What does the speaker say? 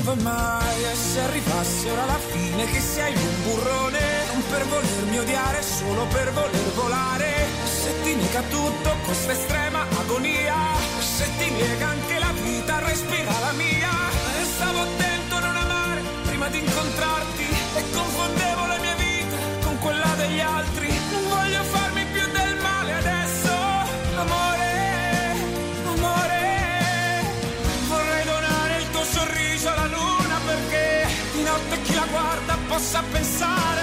pensavo mai e se arrivasse ora la fine che sei un burrone, non per volermi odiare, solo per voler volare. Se ti nega tutto questa estrema agonia, se ti nega anche la vita, respira la mia. E stavo attento a non amare prima di incontrarti e confondevo la mia vita con quella degli altri. Non voglio farmi più del male adesso, amore, amore. Vorrei donare il tuo sorriso alla luna perché di notte chi la guarda possa pensare